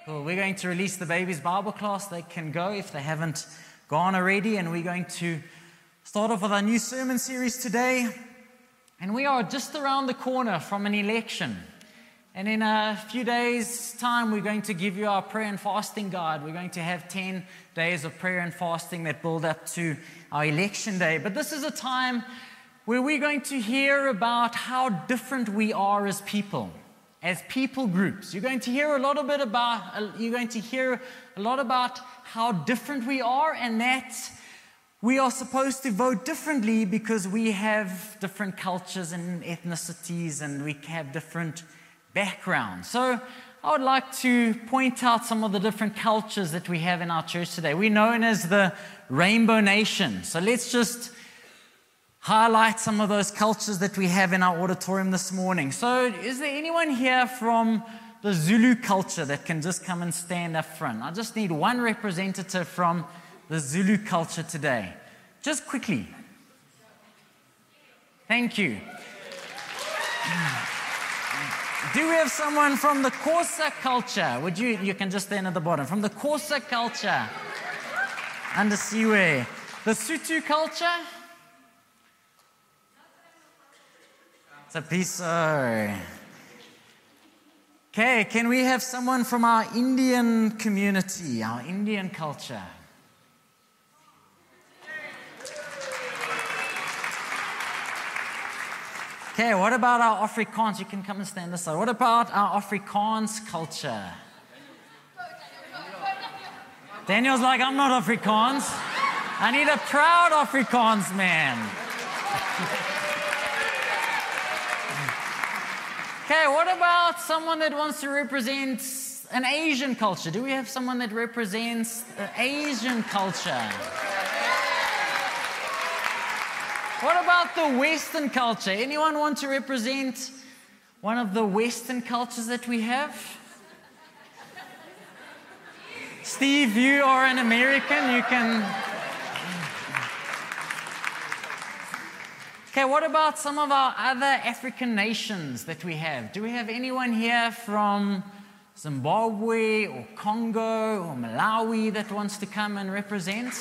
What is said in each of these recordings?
Well, we're going to release the babies' Bible class. They can go if they haven't gone already. And we're going to start off with our new sermon series today. And we are just around the corner from an election. And in a few days' time, we're going to give you our prayer and fasting guide. We're going to have 10 days of prayer and fasting that build up to our election day. But this is a time where we're going to hear about how different we are as people groups. You're going to hear a lot about how different we are, and that we are supposed to vote differently because we have different cultures and ethnicities, and we have different backgrounds. So I would like to point out some of the different cultures that we have in our church today. We're known as the Rainbow Nation. So let's just highlight some of those cultures that we have in our auditorium this morning. So is there anyone here from the Zulu culture that can just come and stand up front? I just need one representative from the Zulu culture today. Just quickly. Thank you. Do we have someone from the Xhosa culture? You can just stand at the bottom. From the Xhosa culture. Andisiwe. The Sotho culture? Sapiso. Okay, can we have someone from our Indian community, our Indian culture? Okay, what about our Afrikaans? You can come and stand this side. What about our Afrikaans culture? Daniel's like, I'm not Afrikaans. I need a proud Afrikaans man. Okay, what about someone that wants to represent an Asian culture? Do we have someone that represents the Asian culture? What about the Western culture? Anyone want to represent one of the Western cultures that we have? Steve, you are an American. You can... Okay, what about some of our other African nations that we have? Do we have anyone here from Zimbabwe or Congo or Malawi that wants to come and represent?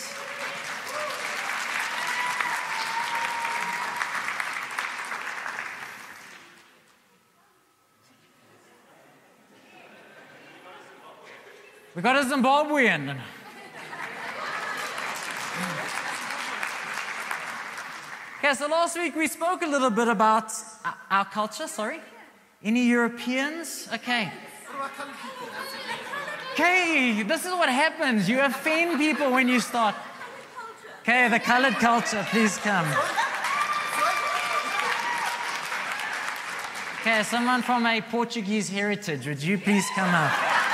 We got a Zimbabwean. Okay, so last week we spoke a little bit about our culture, sorry. Any Europeans? Okay. Okay, this is what happens. You offend people when you start. Okay, the colored culture, please come. Okay, someone from a Portuguese heritage, would you please come up?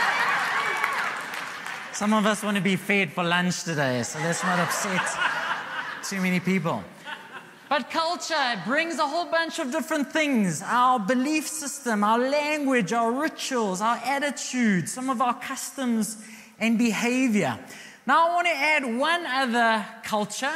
Some of us want to be fed for lunch today, so let's not upset too many people. But culture brings a whole bunch of different things. Our belief system, our language, our rituals, our attitudes, some of our customs and behavior. Now I want to add one other culture.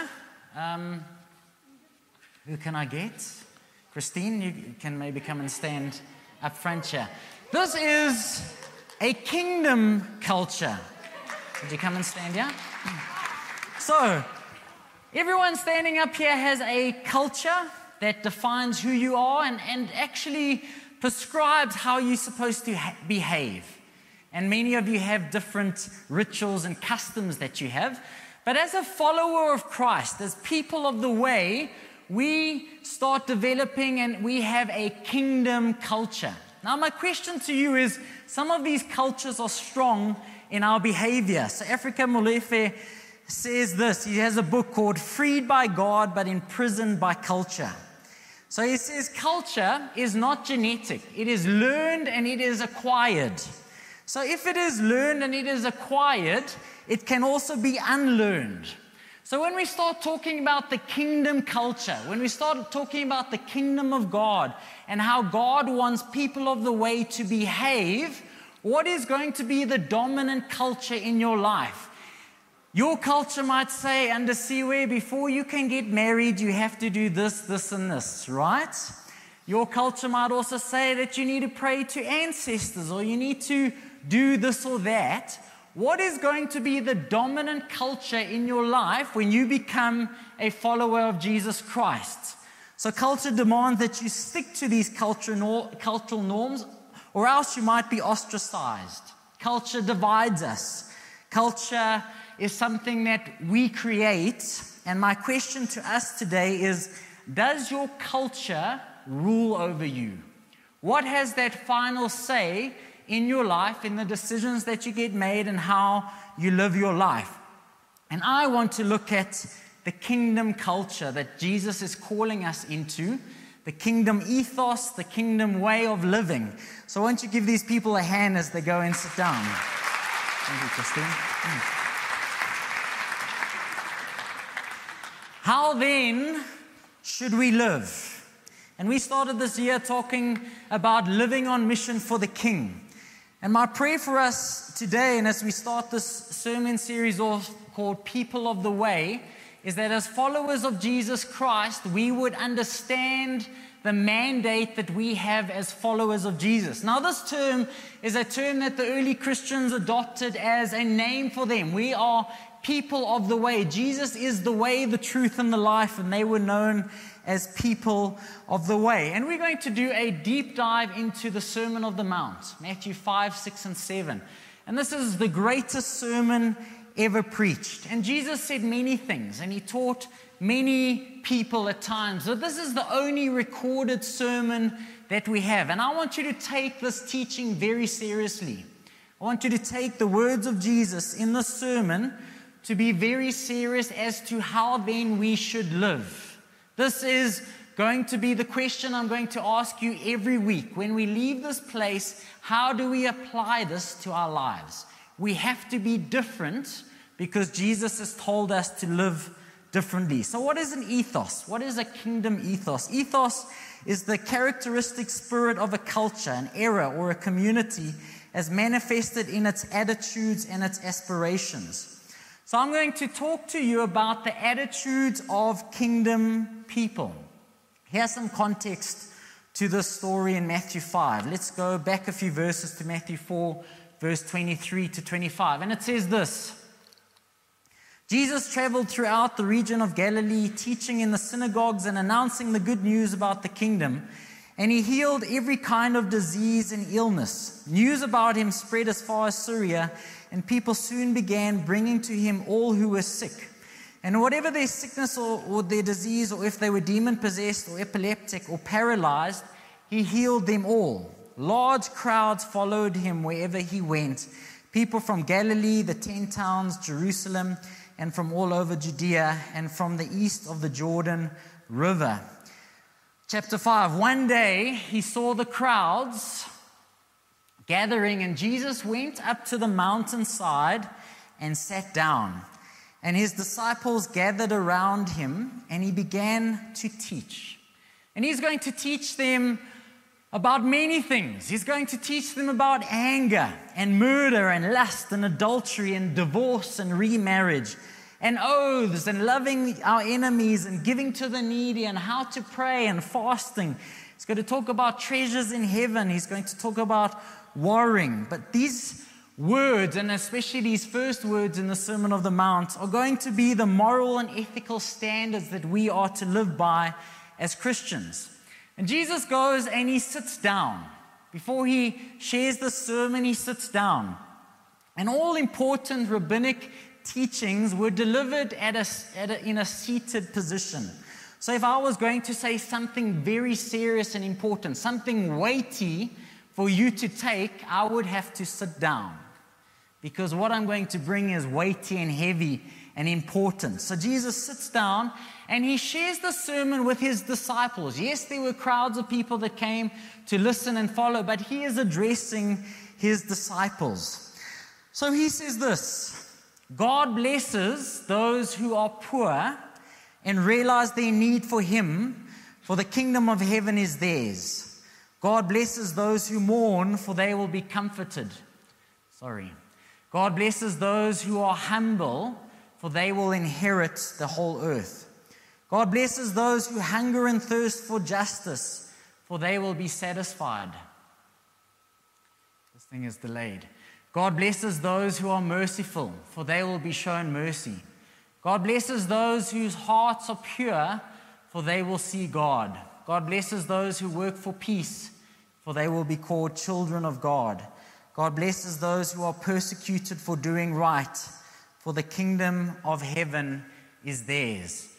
Who can I get? Christine, you can maybe come and stand up front here. This is a kingdom culture. Would you come and stand here? So, everyone standing up here has a culture that defines who you are and actually prescribes how you're supposed to behave. And many of you have different rituals and customs that you have. But as a follower of Christ, as people of the way, we start developing and we have a kingdom culture. Now, my question to you is, some of these cultures are strong in our behavior. So Africa Molefe says this. He has a book called Freed by God but Imprisoned by Culture. So he says culture is not genetic. It is learned and it is acquired. So if it is learned and it is acquired, it can also be unlearned. So when we start talking about the kingdom culture, when we start talking about the kingdom of God and how God wants people of the way to behave, what is going to be the dominant culture in your life? Your culture might say, Andisiwe, before you can get married, you have to do this, this, and this, right? Your culture might also say that you need to pray to ancestors, or you need to do this or that. What is going to be the dominant culture in your life when you become a follower of Jesus Christ? So culture demands that you stick to these cultural norms, or else you might be ostracized. Culture divides us. Culture is something that we create. And my question to us today is, does your culture rule over you? What has that final say in your life, in the decisions that you get made and how you live your life? And I want to look at the kingdom culture that Jesus is calling us into, the kingdom ethos, the kingdom way of living. So why don't you give these people a hand as they go and sit down? Thank you, Christine. How then should we live? And we started this year talking about living on mission for the King. And my prayer for us today, and as we start this sermon series off called People of the Way, is that as followers of Jesus Christ, we would understand the mandate that we have as followers of Jesus. Now, this term is a term that the early Christians adopted as a name for them. We are people of the way. Jesus is the way, the truth, and the life, and they were known as people of the way. And we're going to do a deep dive into the Sermon of the Mount, Matthew 5, 6, and 7. And this is the greatest sermon ever preached. And Jesus said many things, and he taught many people at times. So this is the only recorded sermon that we have. And I want you to take this teaching very seriously. I want you to take the words of Jesus in this sermon to be very serious as to how then we should live. This is going to be the question I'm going to ask you every week. When we leave this place, how do we apply this to our lives? We have to be different because Jesus has told us to live differently. So what is an ethos? What is a kingdom ethos? Ethos is the characteristic spirit of a culture, an era, or a community as manifested in its attitudes and its aspirations. So I'm going to talk to you about the attitudes of kingdom people. Here's some context to this story in Matthew 5. Let's go back a few verses to Matthew 4, verse 23 to 25. And it says this: Jesus traveled throughout the region of Galilee, teaching in the synagogues and announcing the good news about the kingdom. And he healed every kind of disease and illness. News about him spread as far as Syria, and people soon began bringing to him all who were sick. And whatever their sickness or their disease, or if they were demon-possessed or epileptic or paralyzed, he healed them all. Large crowds followed him wherever he went. People from Galilee, the 10 towns, Jerusalem, and from all over Judea, and from the east of the Jordan River. Chapter 5, one day he saw the crowds gathering, and Jesus went up to the mountainside and sat down. And his disciples gathered around him, and he began to teach. And he's going to teach them about many things. He's going to teach them about anger and murder and lust and adultery and divorce and remarriage and oaths and loving our enemies and giving to the needy and how to pray and fasting. He's going to talk about treasures in heaven. He's going to talk about warring. But these words, and especially these first words in the Sermon of the Mount, are going to be the moral and ethical standards that we are to live by as Christians. And Jesus goes and he sits down. Before he shares the sermon, he sits down. And all important rabbinic teachings were delivered in a seated position. So if I was going to say something very serious and important, something weighty for you to take, I would have to sit down. Because what I'm going to bring is weighty and heavy and important. So Jesus sits down and he shares the sermon with his disciples. Yes, there were crowds of people that came to listen and follow, but he is addressing his disciples. So he says this: God blesses those who are poor and realize their need for him, for the kingdom of heaven is theirs. God blesses those who mourn, for they will be comforted. God blesses those who are humble, for they will inherit the whole earth. God blesses those who hunger and thirst for justice, for they will be satisfied. This thing is delayed. God blesses those who are merciful, for they will be shown mercy. God blesses those whose hearts are pure, for they will see God. God blesses those who work for peace, for they will be called children of God. God blesses those who are persecuted for doing right, for the kingdom of heaven is theirs.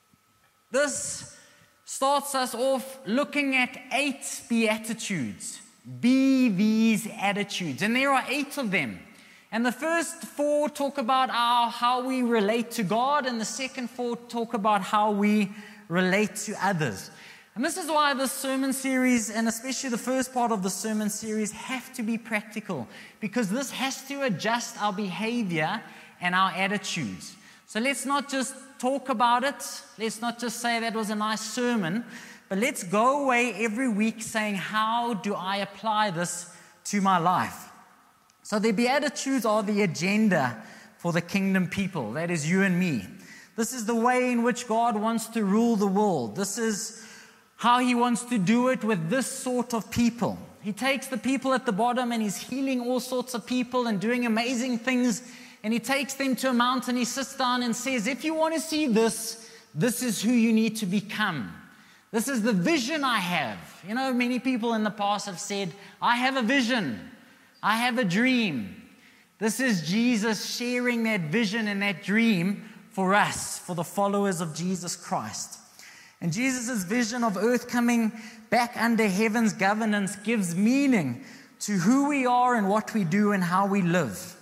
This starts us off looking at 8 beatitudes. Be these attitudes. And there are 8 of them. And the first 4 talk about how we relate to God, and the second 4 talk about how we relate to others. And this is why this sermon series, and especially the first part of the sermon series, have to be practical, because this has to adjust our behavior and our attitudes. So let's not just talk about it. Let's not just say that was a nice sermon, but let's go away every week saying, how do I apply this to my life? So the Beatitudes are the agenda for the kingdom people. That is you and me. This is the way in which God wants to rule the world. This is how He wants to do it with this sort of people. He takes the people at the bottom and He's healing all sorts of people and doing amazing things. And He takes them to a mountain. He sits down and says, if you want to see this, this is who you need to become. This is the vision I have. You know, many people in the past have said, I have a vision. I have a dream. This is Jesus sharing that vision and that dream for us, for the followers of Jesus Christ. And Jesus' vision of earth coming back under heaven's governance gives meaning to who we are and what we do and how we live.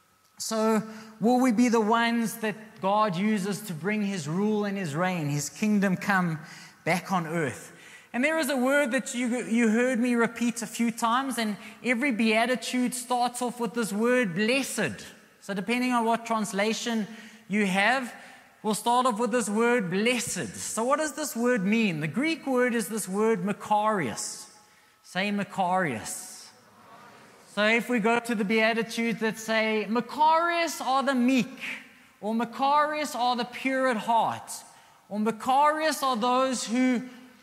So will we be the ones that God uses to bring His rule and His reign, His kingdom come back on earth? And there is a word that you heard me repeat a few times, and every beatitude starts off with this word, blessed. So depending on what translation you have, we'll start off with this word, blessed. So what does this word mean? The Greek word is this word, makarios. Say makarios. So if we go to the Beatitudes that say, makarios are the meek, or makarios are the pure at heart, or makarios are those who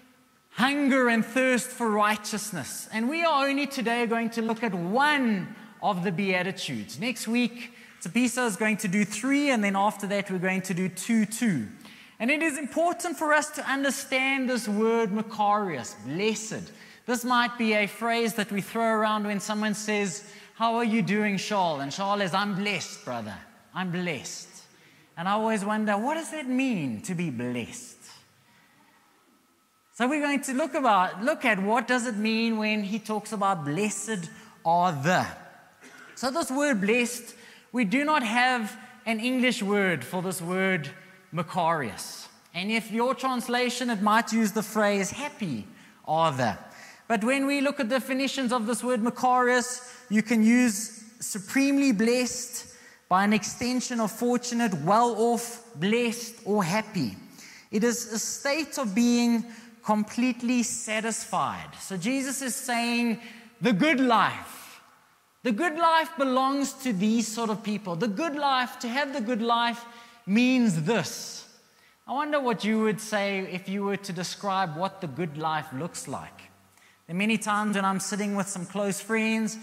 hunger and thirst for righteousness. And we are only today going to look at one of the Beatitudes. Next week, Tabisa is going to do 3, and then after that, we're going to do 2. And it is important for us to understand this word makarios, blessed. This might be a phrase that we throw around when someone says, how are you doing, Charles? And Charles is, I'm blessed, brother. I'm blessed. And I always wonder, what does that mean to be blessed? So we're going to look at what does it mean when he talks about blessed are the. So this word blessed, we do not have an English word for this word makarios. And if your translation, it might use the phrase happy are the. But when we look at definitions of this word makarios, you can use supremely blessed, by an extension of fortunate, well off, blessed, or happy. It is a state of being completely satisfied. So Jesus is saying the good life. The good life belongs to these sort of people. The good life, to have the good life, means this. I wonder what you would say if you were to describe what the good life looks like. There are many times when I'm sitting with some close friends,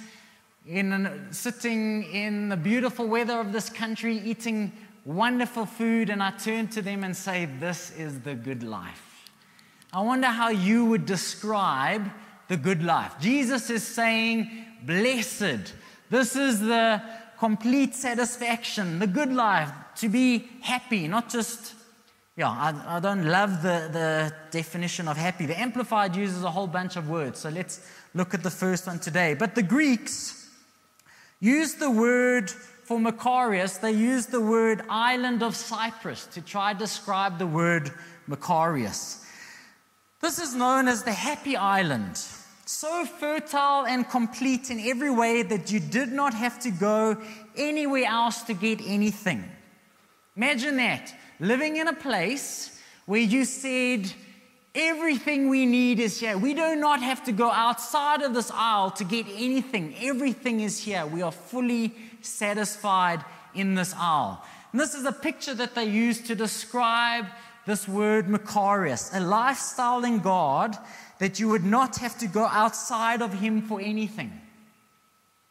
sitting in the beautiful weather of this country, eating wonderful food, and I turn to them and say, this is the good life. I wonder how you would describe the good life. Jesus is saying, blessed. This is the complete satisfaction, the good life, to be happy, not just, I don't love the definition of happy. The Amplified uses a whole bunch of words, so let's look at the first one today. But the Greeks used the word for makarios, they used the word island of Cyprus to try to describe the word makarios. This is known as the happy island, so fertile and complete in every way that you did not have to go anywhere else to get anything. Imagine that, living in a place where you said, everything we need is here. We do not have to go outside of this aisle to get anything. Everything is here. We are fully satisfied in this aisle. And this is a picture that they use to describe this word makarios, a lifestyle in God that you would not have to go outside of Him for anything.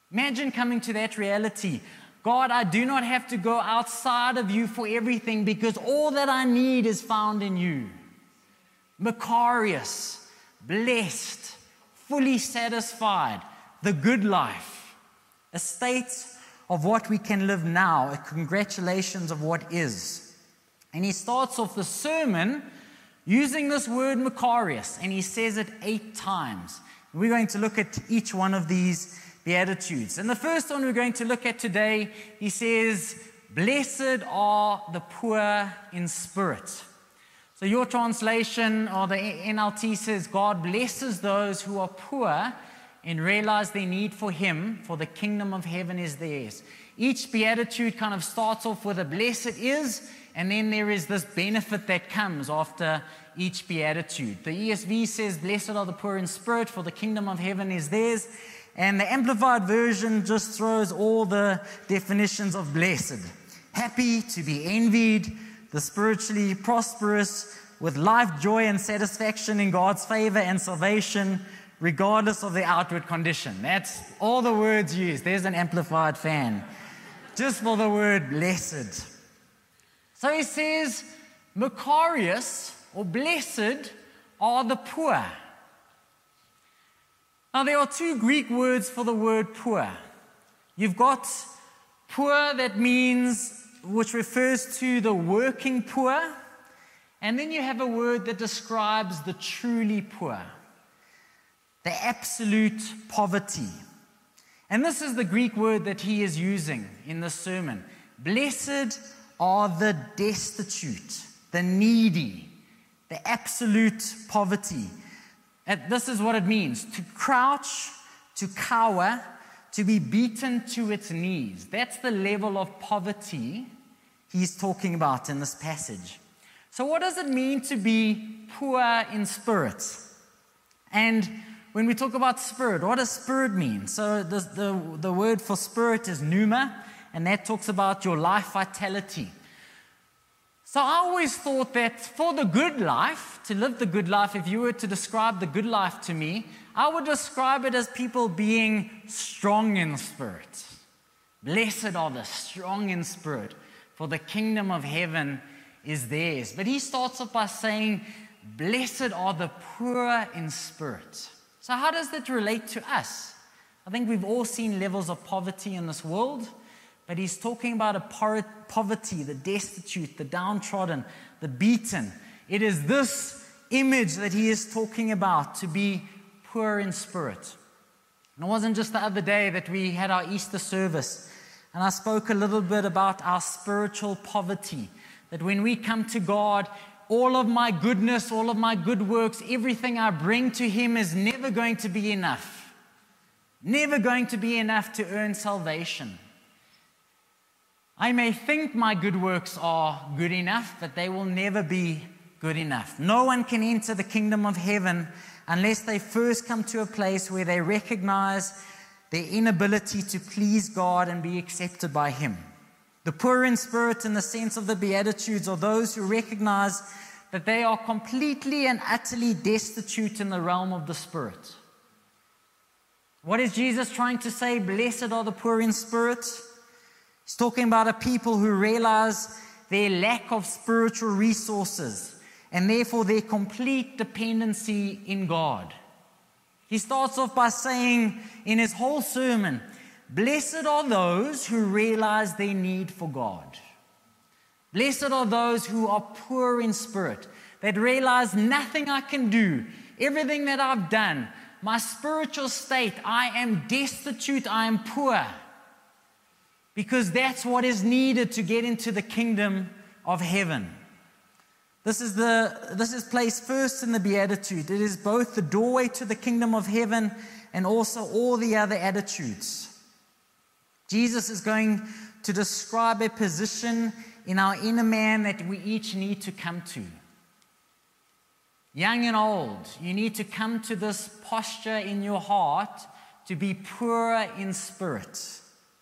Imagine coming to that reality. God, I do not have to go outside of you for everything because all that I need is found in you. Macarius, blessed, fully satisfied, the good life, a state of what we can live now, a congratulations of what is. And he starts off the sermon using this word Macarius, and he says it 8 times. We're going to look at each one of these Beatitudes. And the first one we're going to look at today, he says, blessed are the poor in spirit. So your translation or the NLT says, God blesses those who are poor and realize their need for Him, for the kingdom of heaven is theirs. Each Beatitude kind of starts off with a blessed is, and then there is this benefit that comes after each Beatitude. The ESV says, blessed are the poor in spirit, for the kingdom of heaven is theirs. And the Amplified Version just throws all the definitions of blessed. Happy, to be envied, the spiritually prosperous, with life, joy, and satisfaction in God's favor and salvation, regardless of the outward condition. That's all the words used. There's an Amplified fan. Just for the word blessed. So he says, Macarius, or blessed, are the poor. Now, there are 2 Greek words for the word poor. You've got poor, that means, which refers to the working poor, and then you have a word that describes the truly poor, the absolute poverty. And this is the Greek word that he is using in this sermon. Blessed are the destitute, the needy, the absolute poverty. This is what it means, to crouch, to cower, to be beaten to its knees. That's the level of poverty he's talking about in this passage. So what does it mean to be poor in spirit? And when we talk about spirit, what does spirit mean? So the word for spirit is pneuma, and that talks about your life vitality. So I always thought that for the good life, to live the good life, if you were to describe the good life to me, I would describe it as people being strong in spirit. Blessed are the strong in spirit, for the kingdom of heaven is theirs. But he starts off by saying, blessed are the poor in spirit. So how does that relate to us? I think we've all seen levels of poverty in this world. But he's talking about a poverty, the destitute, the downtrodden, the beaten. It is this image that he is talking about, to be poor in spirit. And it wasn't just the other day that we had our Easter service, and I spoke a little bit about our spiritual poverty, that when we come to God, all of my goodness, all of my good works, everything I bring to Him is never going to be enough. Never going to be enough to earn salvation. I may think my good works are good enough, but they will never be good enough. No one can enter the kingdom of heaven unless they first come to a place where they recognize their inability to please God and be accepted by Him. The poor in spirit, in the sense of the Beatitudes, are those who recognize that they are completely and utterly destitute in the realm of the Spirit. What is Jesus trying to say? Blessed are the poor in spirit. He's talking about a people who realize their lack of spiritual resources and therefore their complete dependency in God. He starts off by saying in his whole sermon, blessed are those who realize their need for God. Blessed are those who are poor in spirit, that realize nothing I can do, everything that I've done, my spiritual state, I am destitute, I am poor. Because that's what is needed to get into the kingdom of heaven. This is placed first in the Beatitude. It is both the doorway to the kingdom of heaven and also all the other attitudes. Jesus is going to describe a position in our inner man that we each need to come to. Young and old, you need to come to this posture in your heart to be poor in spirit.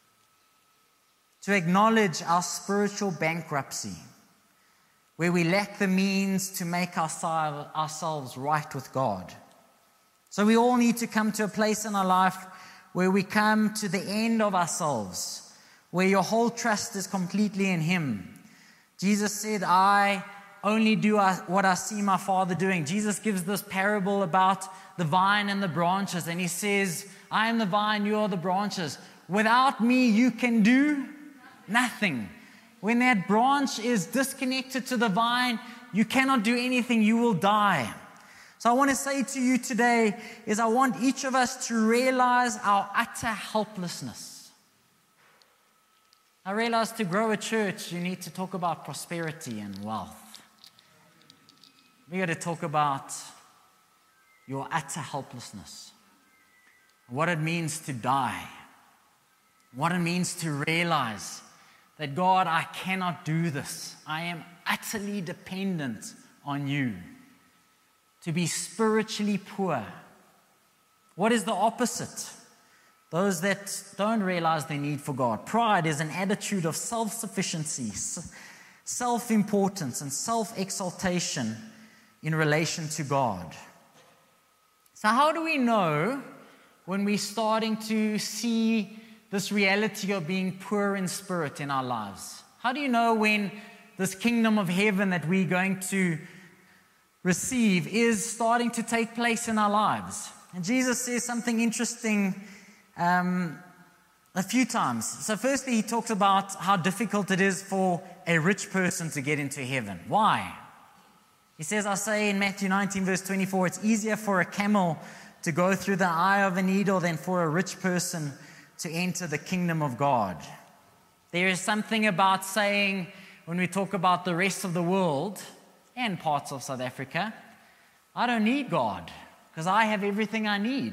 To acknowledge our spiritual bankruptcy, where we lack the means to make ourselves right with God. So we all need to come to a place in our life where we come to the end of ourselves, where your whole trust is completely in Him. Jesus said, I only do what I see my Father doing. Jesus gives this parable about the vine and the branches, and He says, I am the vine, you are the branches. Without me, you can do nothing. When that branch is disconnected to the vine, you cannot do anything, you will die. So I want to say to you today is I want each of us to realize our utter helplessness. I realize to grow a church, you need to talk about prosperity and wealth. We got to talk about your utter helplessness, what it means to die, what it means to realize that, God, I cannot do this. I am utterly dependent on you. To be spiritually poor. What is the opposite? Those that don't realize their need for God. Pride is an attitude of self-sufficiency, self-importance, and self-exaltation in relation to God. So how do we know when we're starting to see this reality of being poor in spirit in our lives? How do you know when this kingdom of heaven that we're going to receive is starting to take place in our lives? And Jesus says something interesting a few times. So firstly, He talks about how difficult it is for a rich person to get into heaven. Why? He says, I say in Matthew 19 verse 24, it's easier for a camel to go through the eye of a needle than for a rich person to enter the kingdom of God. There is something about saying, when we talk about the rest of the world and parts of South Africa, I don't need God because I have everything I need.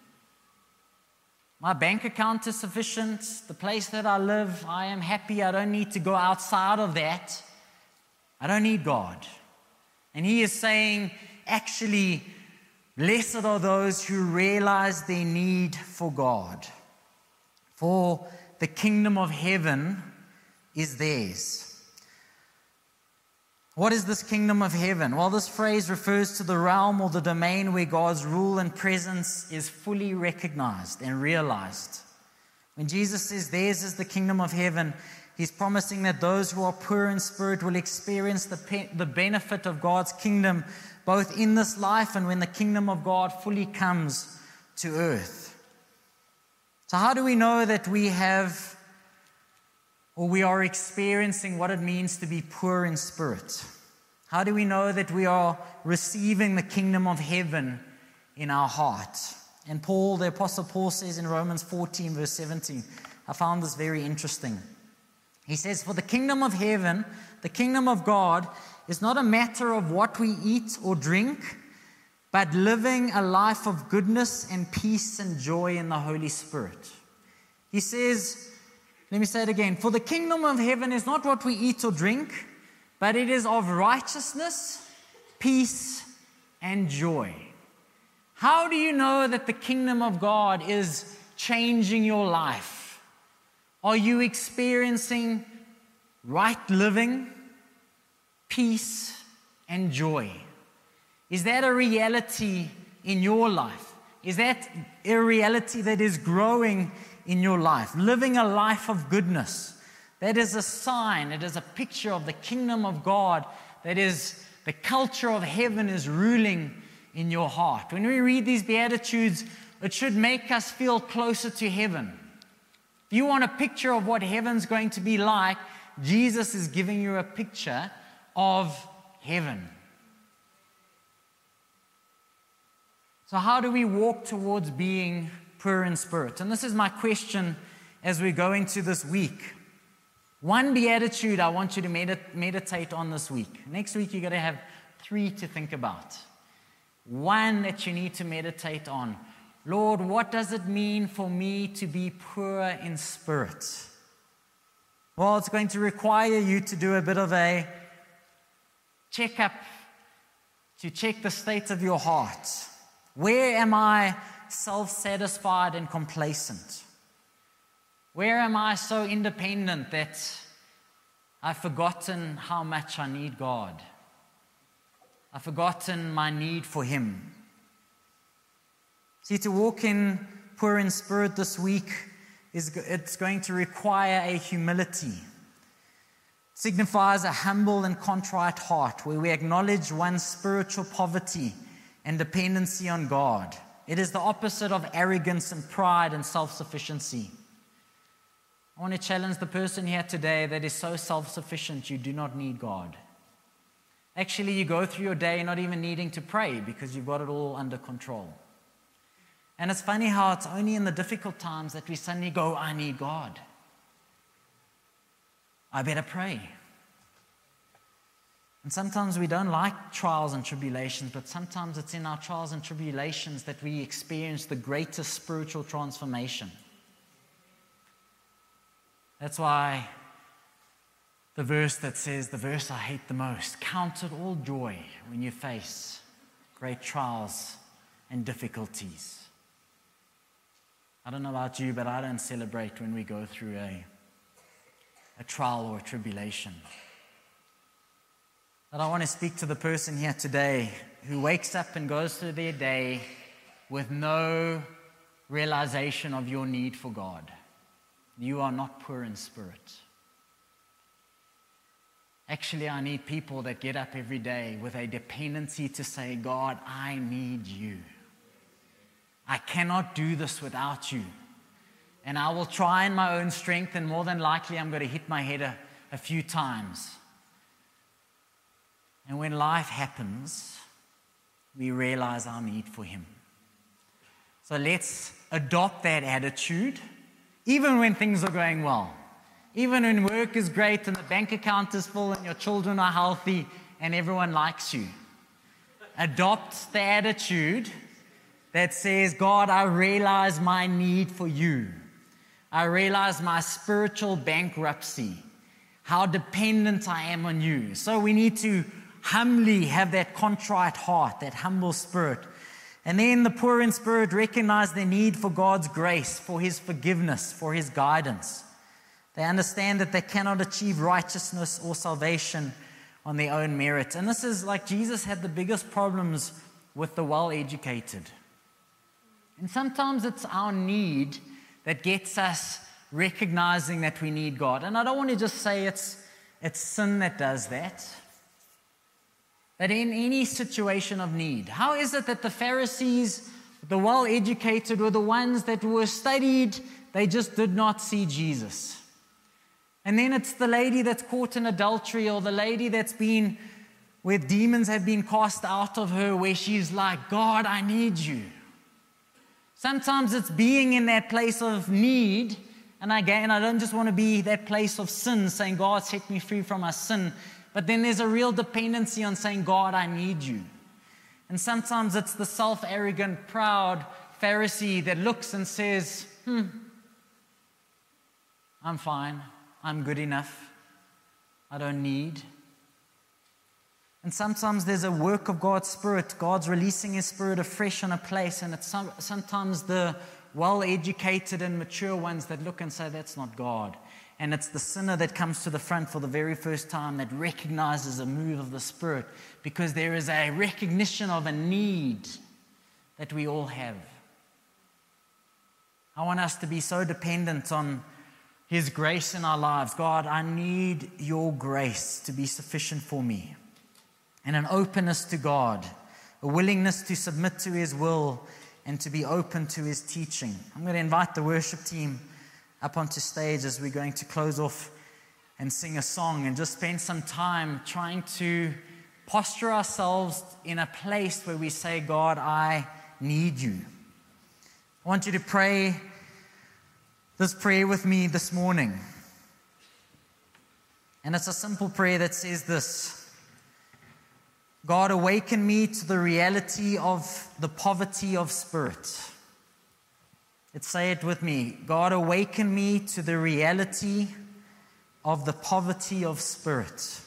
My bank account is sufficient. The place that I live, I am happy. I don't need to go outside of that. I don't need God. And He is saying, actually, blessed are those who realize their need for God. For the kingdom of heaven is theirs. What is this kingdom of heaven? Well, this phrase refers to the realm or the domain where God's rule and presence is fully recognized and realized. When Jesus says theirs is the kingdom of heaven, He's promising that those who are poor in spirit will experience the benefit of God's kingdom both in this life and when the kingdom of God fully comes to earth. So how do we know that we have or we are experiencing what it means to be poor in spirit? How do we know that we are receiving the kingdom of heaven in our heart? And Paul, the Apostle Paul says in Romans 14 verse 17, I found this very interesting. He says, for the kingdom of heaven, the kingdom of God, is not a matter of what we eat or drink, but living a life of goodness and peace and joy in the Holy Spirit. He says, let me say it again, for the kingdom of heaven is not what we eat or drink, but it is of righteousness, peace, and joy. How do you know that the kingdom of God is changing your life? Are you experiencing right living, peace, and joy? Is that a reality in your life? Is that a reality that is growing in your life? Living a life of goodness. That is a sign, it is a picture of the kingdom of God, that is the culture of heaven is ruling in your heart. When we read these Beatitudes, it should make us feel closer to heaven. If you want a picture of what heaven's going to be like, Jesus is giving you a picture of heaven. So how do we walk towards being poor in spirit? And this is my question as we go into this week. One beatitude I want you to meditate on this week. Next week you're going to have 3 to think about. One that you need to meditate on. Lord, what does it mean for me to be poor in spirit? Well, it's going to require you to do a bit of a checkup to check the state of your heart. Where am I self-satisfied and complacent? Where am I so independent that I've forgotten how much I need God? I've forgotten my need for Him. See, to walk in poor in spirit this week, it's going to require a humility. It signifies a humble and contrite heart where we acknowledge one's spiritual poverty and dependency on God. It is the opposite of arrogance and pride and self-sufficiency. I want to challenge the person here today that is so self-sufficient you do not need God. Actually, you go through your day not even needing to pray because you've got it all under control. And it's funny how it's only in the difficult times that we suddenly go, I need God. I better pray. And sometimes we don't like trials and tribulations, but sometimes it's in our trials and tribulations that we experience the greatest spiritual transformation. That's why the verse that says, the verse I hate the most, count it all joy when you face great trials and difficulties. I don't know about you, but I don't celebrate when we go through a trial or a tribulation. But I want to speak to the person here today who wakes up and goes through their day with no realization of your need for God. You are not poor in spirit. Actually, I need people that get up every day with a dependency to say, God, I need you. I cannot do this without you. And I will try in my own strength, and more than likely I'm going to hit my head a few times. And when life happens, we realize our need for Him. So let's adopt that attitude, even when things are going well. Even when work is great and the bank account is full and your children are healthy and everyone likes you. Adopt the attitude that says, God, I realize my need for you. I realize my spiritual bankruptcy, how dependent I am on you. So we need to humbly have that contrite heart, that humble spirit. And then the poor in spirit recognize their need for God's grace, for His forgiveness, for His guidance. They understand that they cannot achieve righteousness or salvation on their own merit. And this is like Jesus had the biggest problems with the well-educated. And sometimes it's our need that gets us recognizing that we need God. And I don't want to just say it's sin that does that. That in any situation of need, how is it that the Pharisees, the well-educated, were the ones that were studied, they just did not see Jesus? And then it's the lady that's caught in adultery, or the lady that's been, where demons have been cast out of her, where she's like, God, I need you. Sometimes it's being in that place of need, and again, I don't just want to be that place of sin, saying, God, set me free from my sin. But then there's a real dependency on saying, God, I need you. And sometimes it's the self-arrogant, proud Pharisee that looks and says, I'm fine. I'm good enough. I don't need. And sometimes there's a work of God's Spirit. God's releasing His Spirit afresh on a place. And it's sometimes the well-educated and mature ones that look and say, that's not God. And it's the sinner that comes to the front for the very first time that recognizes a move of the Spirit, because there is a recognition of a need that we all have. I want us to be so dependent on His grace in our lives. God, I need your grace to be sufficient for me. And an openness to God, a willingness to submit to His will and to be open to His teaching. I'm going to invite the worship team up onto stage as we're going to close off and sing a song and just spend some time trying to posture ourselves in a place where we say, God, I need you. I want you to pray this prayer with me this morning. And it's a simple prayer that says this: God, awaken me to the reality of the poverty of spirit. Let's say it with me. God, awaken me to the reality of the poverty of spirit.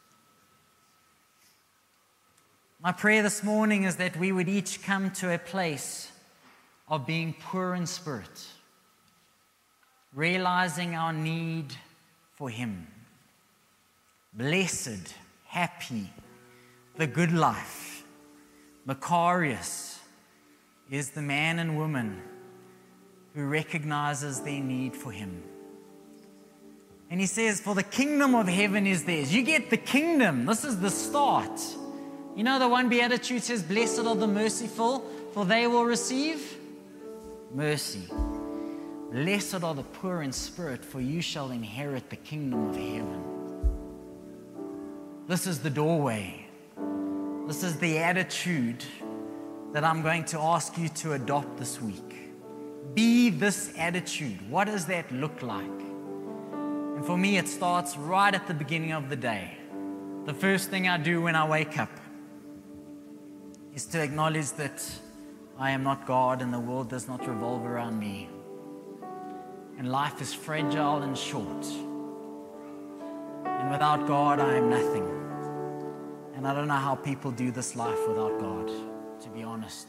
My prayer this morning is that we would each come to a place of being poor in spirit, realizing our need for Him. Blessed, happy, the good life, Macarius is the man and woman who recognizes their need for Him. And He says, for the kingdom of heaven is theirs. You get the kingdom. This is the start. You know, the one beatitude says, blessed are the merciful, for they will receive mercy. Blessed are the poor in spirit, for you shall inherit the kingdom of heaven. This is the doorway. This is the attitude that I'm going to ask you to adopt this week. Be this attitude. What does that look like? And for me, it starts right at the beginning of the day. The first thing I do when I wake up is to acknowledge that I am not God and the world does not revolve around me. And life is fragile and short. And without God, I am nothing. And I don't know how people do this life without God, to be honest.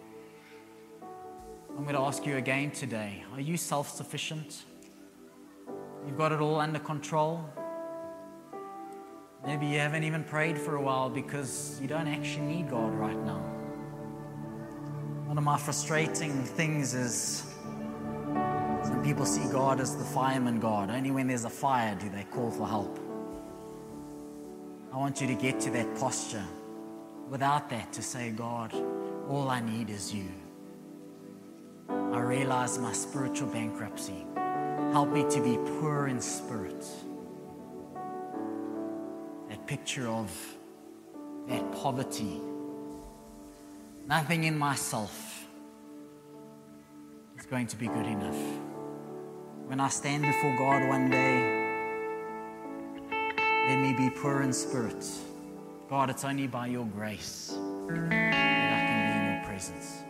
I'm going to ask you again today, are you self-sufficient? You've got it all under control? Maybe you haven't even prayed for a while because you don't actually need God right now. One of my frustrating things is some people see God as the fireman God. Only when there's a fire do they call for help. I want you to get to that posture. Without that, to say, God, all I need is you. I realize my spiritual bankruptcy. Help me to be poor in spirit. That picture of that poverty. Nothing in myself is going to be good enough. When I stand before God one day, let me be poor in spirit. God, it's only by your grace that I can be in your presence.